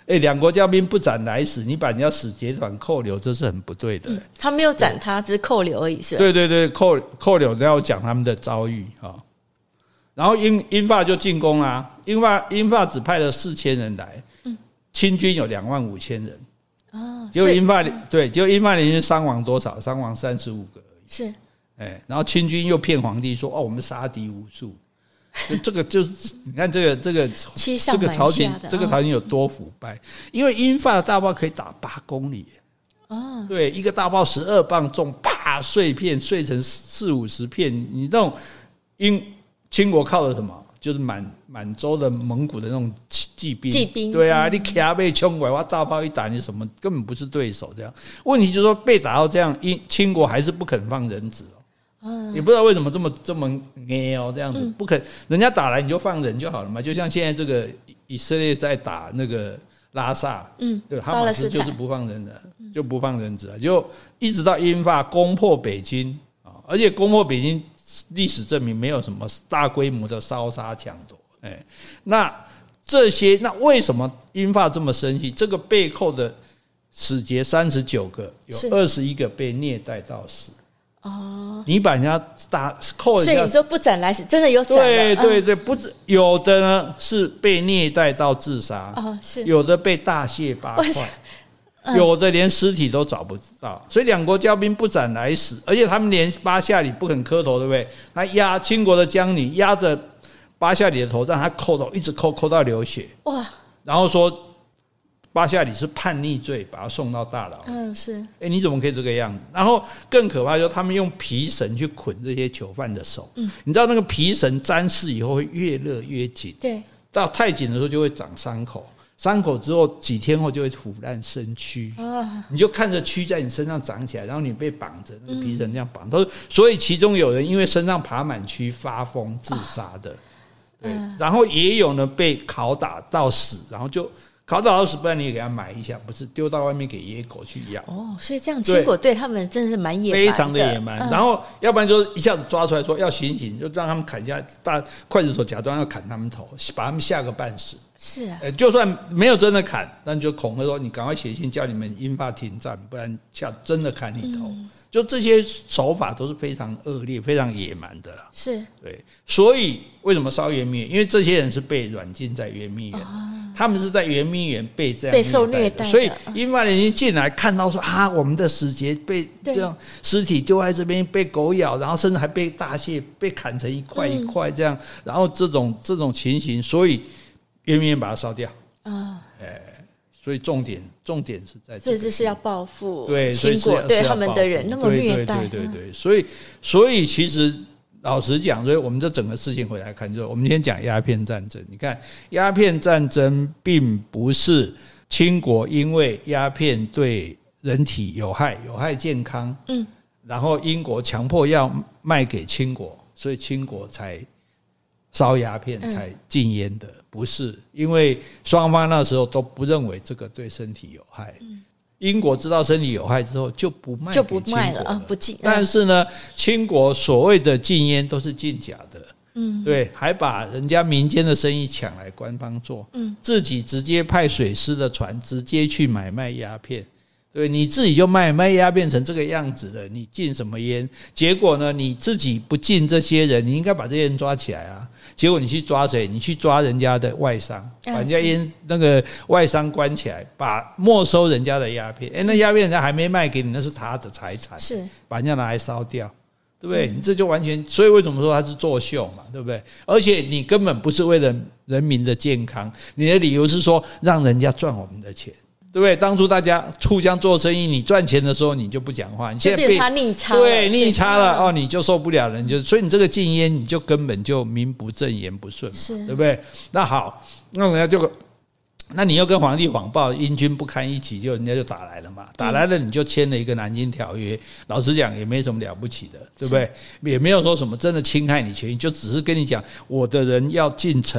两国交兵不斩来使，你把人家使节团扣留，这是很不对的。 他没有斩他，只是扣留而已，是吧？ 对对对，扣留，然后讲他们的遭遇啊。然后英法就进攻啦，英法只派了4000人来，清军有25000人。结果英法联军伤亡多少？伤亡35个而已。 是， 然后清军又骗皇帝说，我们杀敌无数。这个就是你看这个朝廷有多腐败，因为英法的大炮可以打8公里。对，一个大炮12磅重，啪碎成40-50片。你这种清国靠的什么？就是满洲的蒙古的那种骑兵，对啊，你骑被冲过来，我大炮一打，你什么根本不是对手。这样问题就是说，被打到这样，清国还是不肯放人质。也不知道为什么这么这样子不肯，人家打来你就放人就好了嘛。就像现在这个以色列在打那个拉萨，对，哈马斯就是不放人的，就不放人质，就一直到英法攻破北京啊，而且攻破北京，历史证明没有什么大规模的烧杀抢夺。那为什么英法这么生气？这个被扣的使节39个，有21个被虐待到死。你把人家扣人家， 所以你说不斩来使，真的有斩了。对，不止有的呢是被虐待到自杀，有的被大卸8块，有的连尸体都找不到。所以两国交兵不斩来使，而且他们连巴夏里不肯磕头，对不对？他压清国的将女压着巴夏里的头，让他扣头，一直扣到流血。哇！然后说巴夏里是叛逆罪，把他送到大牢。 是。 你怎么可以这个样子？然后更可怕就是他们用皮绳去捆这些囚犯的手。你知道那个皮绳沾湿以后会越勒越紧。 对。 到太紧的时候就会长伤口，伤口之后几天后就会腐烂生蛆。你就看着蛆在你身上长起来，然后你被绑着，那个皮绳这样绑。所以其中有人因为身上爬满蛆发疯自杀的。对。然后也有呢被拷打到死，然后就。拷打到死，不然你也给他埋一下，不是丢到外面给野狗去咬。 所以这样清国对他们真的是蛮野蛮的， 非常的野蛮。然后要不然就是一下子抓出来说要行刑，就让他们砍下大刽子手，假装要砍他们头，把他们吓个半死。 是啊， 就算没有真的砍，但就恐吓说你赶快写信叫你们英法停战，不然真的砍你头。就这些手法都是非常恶劣、非常野蛮的啦。 是， 对，所以为什么烧圆明园？因为这些人是被软禁在圆明园，他们是在圆明园被这样被受虐待的， 所以英法联军进来看到说我们的使节被这样尸体丢在这边，被狗咬，然后甚至还被大卸，被砍成一块一块这样，然后这种情形，所以圆明园把它烧掉所以重点是在这， 这是要报复清国对他们的人那么虐待。 对，所以其实老实讲，所以我们这整个事情回来看，就是我们先讲鸦片战争。你看，鸦片战争并不是清国因为鸦片对人体有害健康，然后英国强迫要卖给清国，所以清国才烧鸦片才禁烟的，不是，因为双方那时候都不认为这个对身体有害。英国知道身体有害之后就不卖给清国了， 不禁。 但是呢，清国所谓的禁烟都是禁假的，对，还把人家民间的生意抢来官方做，自己直接派水师的船直接去买卖鸦片。对，你自己就卖鸦变成这个样子的，你禁什么烟？结果呢，你自己不禁这些人，你应该把这些人抓起来啊！结果你去抓谁？你去抓人家的外商，把人家烟那个外商关起来，把没收人家的鸦片。那鸦片人家还没卖给你，那是他的财产， 是把人家拿来烧掉，对不对？你这就完全，所以为什么说他是作秀嘛，对不对？而且你根本不是为了人民的健康，你的理由是说让人家赚我们的钱。对不对？当初大家互相做生意，你赚钱的时候你就不讲话，你现在被他逆差， 对逆差了你就受不了了，所以你这个禁烟你就根本就名不正言不顺，对不对？那好，那人家那你又跟皇帝谎报英军不堪一击，就人家就打来了嘛，打来了你就签了一个南京条约，老实讲也没什么了不起的，对不对？也没有说什么真的侵害你权益，就只是跟你讲我的人要进城。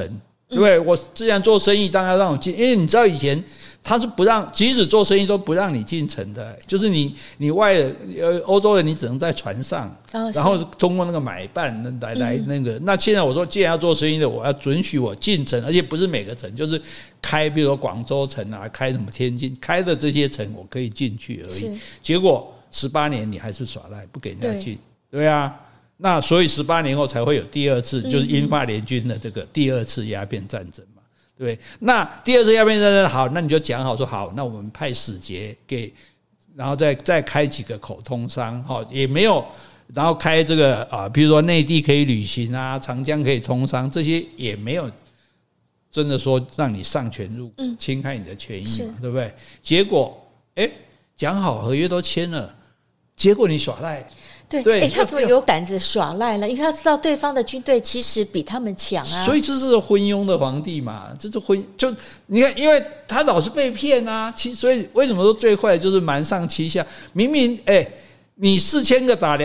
对不对？我既然做生意，当然让我进，因为你知道以前他是不让，即使做生意都不让你进城的，就是你欧洲人你只能在船上，然后通过那个买办来那个。那现在我说，既然要做生意的，我要准许我进城，而且不是每个城，就是开，比如说广州城啊，开什么天津开的这些城，我可以进去而已。结果18年你还是耍赖，不给人家进，对啊。那所以18年后才会有第二次，就是英法联军的这个第二次鸦片战争嘛，对不对？那第二次鸦片战争好，那你就讲好说好，那我们派使节给，然后再开几个口通商，也没有，然后开这个比如说内地可以旅行啊，长江可以通商，这些也没有真的说让你上权入股，侵害你的权益嘛，对不对？结果讲好合约都签了，结果你耍赖。 对，他怎么有胆子耍赖了？因为他知道对方的军队其实比他们强啊。 所以这是昏庸的皇帝嘛，这是就你看，因为他老是被骗啊，所以为什么说最坏的就是瞒上欺下？明明你4000个打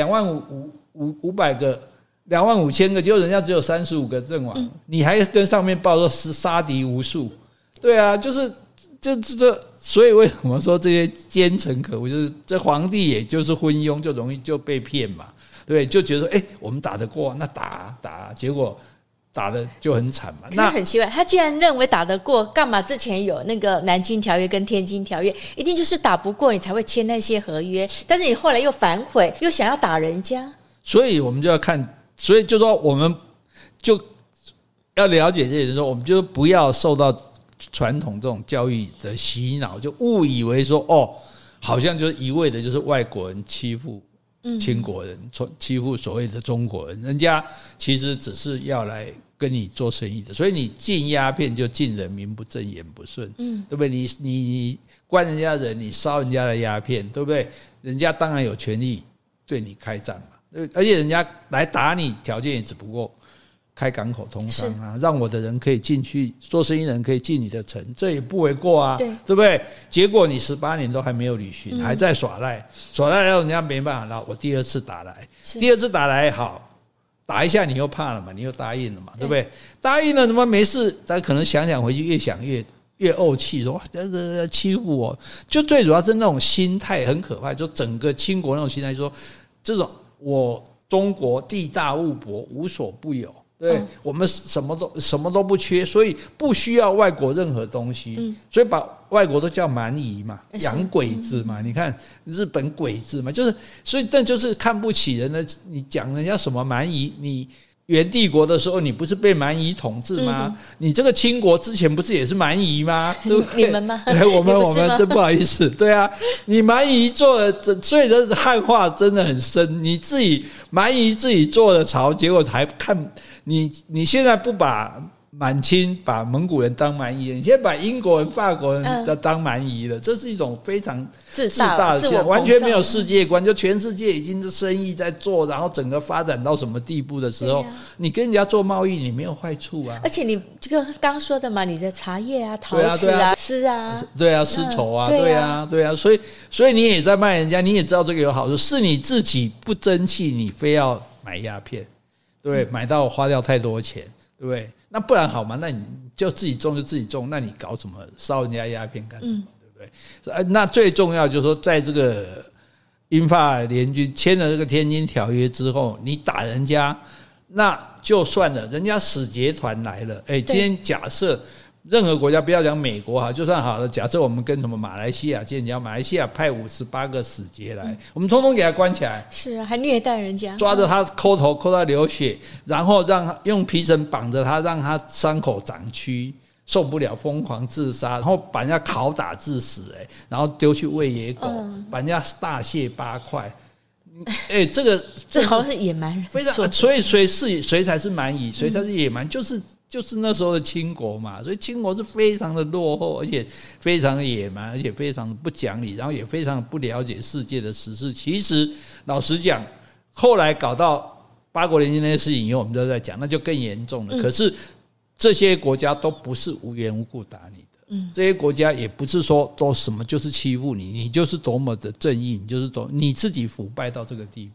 25000个，25000个，结果人家只有35个阵亡，你还跟上面报说是杀敌无数，对啊，就是这。所以为什么说这些奸臣可恶？就是这皇帝也就是昏庸，就容易就被骗嘛，对，就觉得我们打得过，那打，结果打的就很惨嘛。 那很奇怪，他既然认为打得过，干嘛之前有那个南京条约跟天津条约？一定就是打不过你才会签那些合约，但是你后来又反悔，又想要打人家， 所以我们就要看，所以就说我们就要了解这些人，说我们就不要受到传统这种教育的洗脑，就误以为说好像就是一味的就是外国人欺负亲国人，欺负所谓的中国人，人家其实只是要来跟你做生意的，所以你禁鸦片就禁人民不正言不顺，对不对？你关人家人，你烧人家的鸦片，对不对？人家当然有权利对你开战嘛，而且人家来打你，条件也只不过开港口通商啊，让我的人可以进去，做生意人可以进你的城，这也不为过啊，对不对？结果你18年都还没有履行，还在耍赖，让人家没办法，然后我第二次打来好，打一下你又怕了嘛，你又答应了嘛，对不对？答应了怎么没事？但可能想想回去越想越怄气，说欺负我，就最主要是那种心态很可怕，就整个清国那种心态，说这种我中国地大物博，无所不有。对，我们什么都不缺，所以不需要外国任何东西，所以把外国都叫蛮夷嘛，洋鬼子嘛，你看日本鬼子嘛，就是所以但就是看不起人的，你讲人家什么蛮夷，你元帝国的时候，你不是被蛮夷统治吗？你这个清国之前不是也是蛮夷吗？对不对？ 你们吗？ 我们真不好意思，对啊，你蛮夷做的，所以这汉化真的很深。你自己蛮夷自己做的朝，结果还看你现在不把满清把蒙古人当蛮夷，你现在把英国人、法国人当蛮夷了，这是一种非常自大的，完全没有世界观。就全世界已经是生意在做，然后整个发展到什么地步的时候，你跟人家做贸易，你没有坏处啊。 而且你这个刚说的嘛，你的茶叶啊、陶瓷啊、丝啊， 对啊，丝绸啊，对啊，所以你也在卖人家，你也知道这个有好处，是你自己不争气，你非要买鸦片，对，买到花掉太多钱，对不对？那不然好嘛？那你就自己种就自己种，那你搞什么烧人家鸦片干什么？对不对？那最重要就是说，在这个英法联军签了这个天津条约之后，你打人家那就算了，人家使节团来了，今天假设任何国家不要讲美国哈，就算好了，假设我们跟什么马来西亚建交，马来西亚派58个使节来，我们通通给他关起来， 是啊，还虐待人家， 抓着他抠头抠到流血，然后让他用皮绳绑着他，让他伤口长蛆，受不了疯狂自杀，然后把人家拷打致死，然后丢去喂野狗，把人家大卸8块。这好像是野蛮人， 非常，所以谁才是蛮夷，谁才是野蛮，就是那时候的清国嘛，所以清国是非常的落后，而且非常的野蛮，而且非常的不讲理，然后也非常不了解世界的时事。其实老实讲，后来搞到八国联军那些事情以后，我们都在讲，那就更严重了。可是这些国家都不是无缘无故打你的，这些国家也不是说都什么就是欺负你，你就是多么的正义，你就是你自己腐败到这个地步。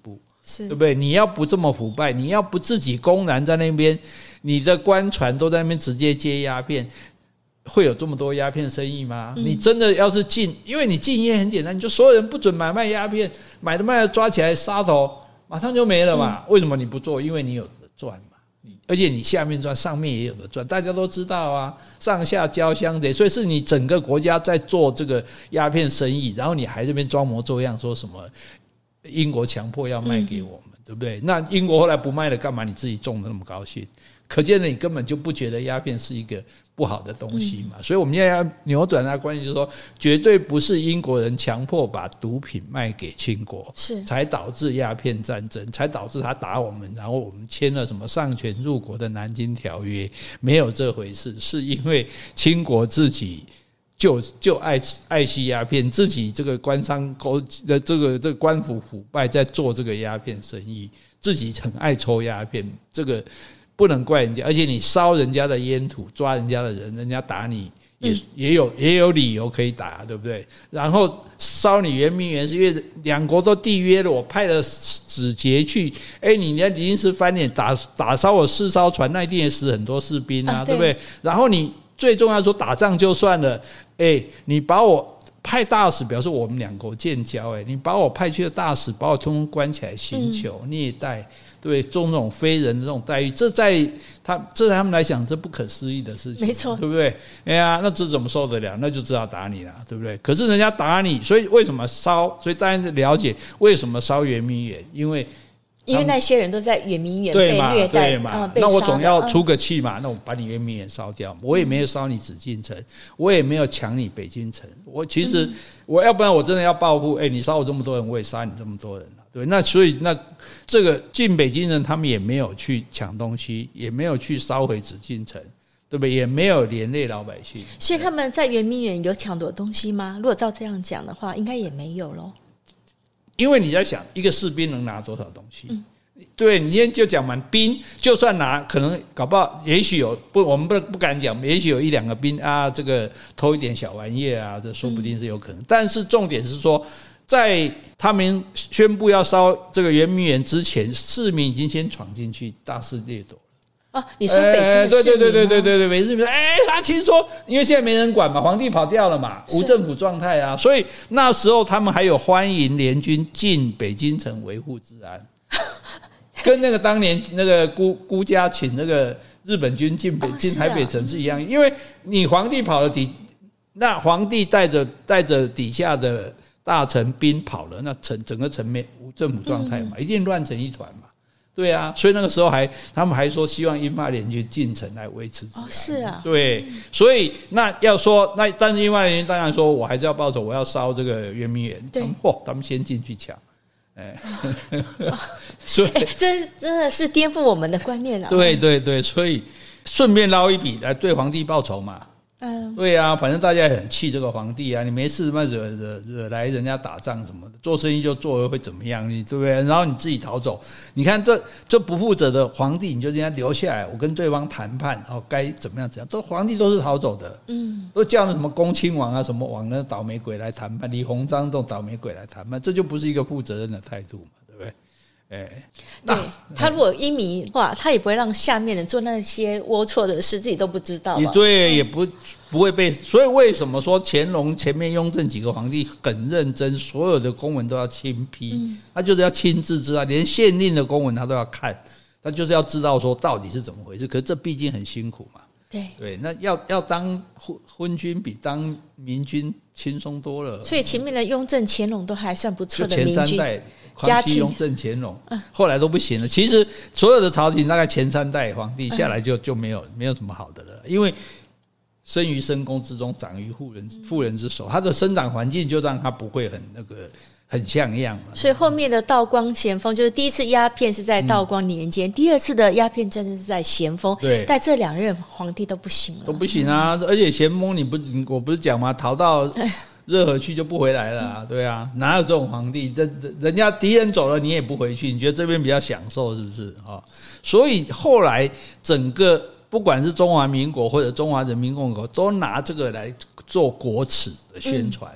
对不对？你要不这么腐败，你要不自己公然在那边，你的官船都在那边直接接鸦片，会有这么多鸦片生意吗？你真的要是禁，因为你禁烟很简单，你就所有人不准买卖鸦片，买的卖的抓起来杀头，马上就没了嘛。为什么你不做？因为你有得赚嘛，而且你下面赚，上面也有得赚，大家都知道啊，上下交相贼，所以是你整个国家在做这个鸦片生意，然后你还这边装模作样说什么英国强迫要卖给我们，对不对？那英国后来不卖了，干嘛你自己种的那么高兴？可见你根本就不觉得鸦片是一个不好的东西嘛。所以我们现在要扭转它的关系，就是说，绝对不是英国人强迫把毒品卖给清国， 是才导致鸦片战争，才导致他打我们，然后我们签了什么丧权入国的南京条约，没有这回事，是因为清国自己就爱惜鸦片，自己这个官商勾的这个官府腐败，在做这个鸦片生意，自己很爱抽鸦片，这个不能怪人家。而且你烧人家的烟土，抓人家的人，人家打你也有理由可以打，对不对？然后烧你圆明园是因为两国都缔约了，我派了使节去，你临时翻脸打烧我4艘船，那一定也死很多士兵啊，对不对？然后你最重要说打仗就算了，你把我派大使，表示我们两国建交，你把我派去的大使把我通通关起来，刑求虐待，对，种这种非人的这种待遇，这在他们来讲，这不可思议的事情， 没错， 对不对？那这怎么受得了？那就只好打你了，对不对？可是人家打你，所以为什么烧？所以大家了解为什么烧圆明园，因为那些人都在圆明园被虐待嘛， 那我总要出个气嘛，那我把你圆明园烧掉，我也没有烧你紫禁城，我也没有抢你北京城，其实我要不然我真的要报复，你烧我这么多人，我也杀你这么多人，对，那所以那这个进北京人他们也没有去抢东西，也没有去烧毁紫禁城，对不对？也没有连累老百姓， 所以他们在圆明园有抢夺东西吗？如果照这样讲的话，应该也没有咯。 因为你在想一个士兵能拿多少东西，对，你今天就讲嘛，兵就算拿，可能搞不好，也许有我们不敢讲，也许有1-2个兵啊，这个偷一点小玩意啊，这说不定是有可能。但是重点是说，在他们宣布要烧这个圆明园之前，市民已经先闯进去，大肆掠夺。 你说北京的市民吗？ 对，北京市民他听说，因为现在没人管嘛，皇帝跑掉了嘛，无政府状态啊，所以那时候他们还有欢迎联军进北京城维护治安，跟那个当年那个辜家请那个日本军进台北城是一样，因为你皇帝跑了那皇帝带着底下的大臣兵跑了，那整个城没无政府状态嘛，一定乱成一团嘛。对啊，所以那个时候他们还说希望英法联军进城来维持治安。 是啊， 对，所以那要说但是英法联军当然说我还是要报仇，我要烧这个圆明园，他们先进去抢，所以这真的是颠覆我们的观念啊！ 对，所以顺便捞一笔来对皇帝报仇嘛。对啊，反正大家也很气这个皇帝啊，你没事嘛惹来人家打仗什么的，做生意就做会怎么样？你对不对？然后你自己逃走，你看这不负责的皇帝，你就人家留下来，我跟对方谈判，该怎么样，皇帝都是逃走的，都叫那什么恭亲王啊什么王那倒霉鬼来谈判，李鸿章这种倒霉鬼来谈判，这就不是一个负责任的态度嘛，对不对？ 对，他如果英明的话，他也不会让下面人做那些龌龊的事，自己都不知道。 也不会被。所以为什么说乾隆前面雍正几个皇帝很认真，所有的公文都要亲批，他就是要亲自知道，连县令的公文他都要看，他就是要知道说到底是怎么回事。可是这毕竟很辛苦嘛。对，那要当昏君比当明君轻松多了。 所以前面的雍正、乾隆都还算不错的明君。 前3代。康熙、雍正、乾隆，后来都不行了。其实所有的朝廷大概前3代皇帝下来就没有什么好的了，因为生于深宫之中，长于妇人之手，他的生长环境就让他不会很像样嘛。 所以后面的道光、咸丰，就是第一次鸦片是在道光年间，第2次的鸦片战争是在咸丰。 对， 但这2任皇帝都不行了， 都不行啊！而且咸丰我不是讲吗？逃到热河去就不回来了啊，对啊，哪有这种皇帝？人家敌人走了，你也不回去，你觉得这边比较享受是不是啊？所以后来整个不管是中华民国或者中华人民共和国，都拿这个来做国耻的宣传，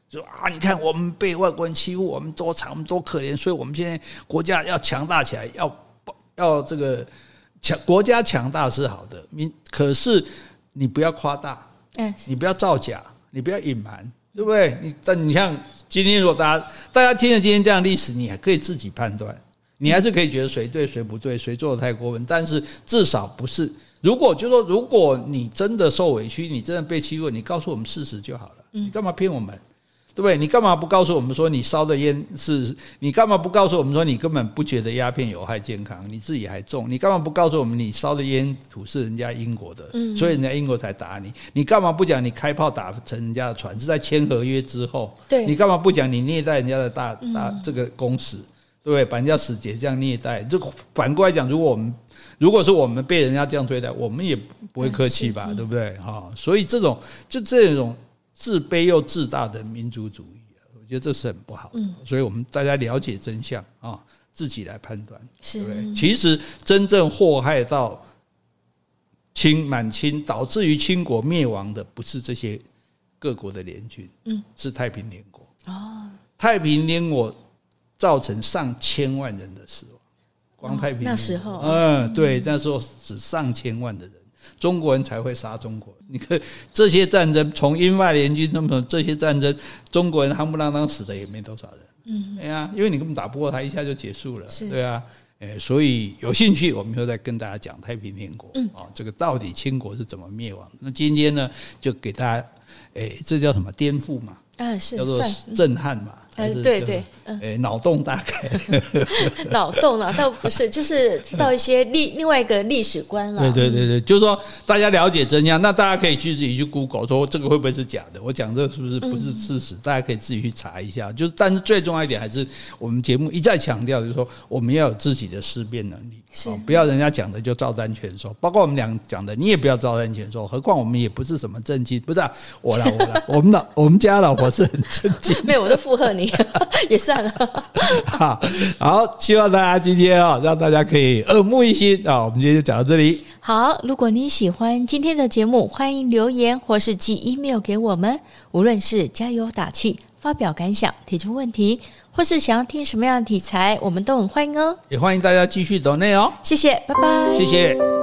说啊，你看我们被外国人欺负，我们多惨，我们多可怜，所以我们现在国家要强大起来，要这个国家强大是好的，可是你不要夸大，你不要造假，你不要隐瞒，对不对？你像今天如果大家听了今天这样的历史，你还可以自己判断，你还是可以觉得谁对谁不对，谁做的太过分，但是至少不是。如果你真的受委屈，你真的被欺负，你告诉我们事实就好了，你干嘛骗我们？对不对？你干嘛不告诉我们说你烧的烟你干嘛不告诉我们说你根本不觉得鸦片有害健康，你自己还种？你干嘛不告诉我们你烧的烟土是人家英国的，所以人家英国才打你？你干嘛不讲你开炮打沉人家的船是在签合约之后？ 对， 你干嘛不讲你虐待人家的大这个公使，对不对？把人家使节这样虐待，这反过来讲，如果是我们被人家这样对待，我们也不会客气吧，对不对？所以这种自卑又自大的民族主义，我觉得这是很不好的。所以我们大家了解真相啊，自己来判断，对不对？其实真正祸害到满清，导致于清国灭亡的，不是这些各国的联军，是太平天国。太平天国造成上千万人的死亡，光太平天国那时候， 对，那时候只上千万的人。中国人才会杀中国人，你看这些战争，从英法联军这些战争，中国人夯不啷当死的也没多少人，对啊，因为你根本打不过他，一下就结束了，对啊，所以有兴趣我们以后再跟大家讲太平天国，这个到底清国是怎么灭亡的。那今天呢，就给大家，这叫什么颠覆嘛？ 是叫做震撼嘛？ 对， 脑洞大开， 脑洞了，倒不是，就是知道一些另外一个历史观了。 对，就是说大家了解真相，那大家可以自己去 Google 说这个会不会是假的？我讲这个是不是事实？大家可以自己去查一下。但是最重要一点还是我们节目一再强调，就是说我们要有自己的思辨能力，不要人家讲的就照单全收。包括我们俩讲的，你也不要照单全收。何况我们也不是什么正经，不是我啦，我们家老婆是很正经， 没有，我都附和你。也算了。 好，希望大家今天让大家可以耳目一新啊。我们今天就讲到这里。 好，如果你喜欢今天的节目，欢迎留言或是寄 email 给我们。无论是加油打气、发表感想、提出问题，或是想要听什么样的题材，我们都很欢迎哦。 也欢迎大家继续抖内哦。 谢谢，拜拜。 谢谢。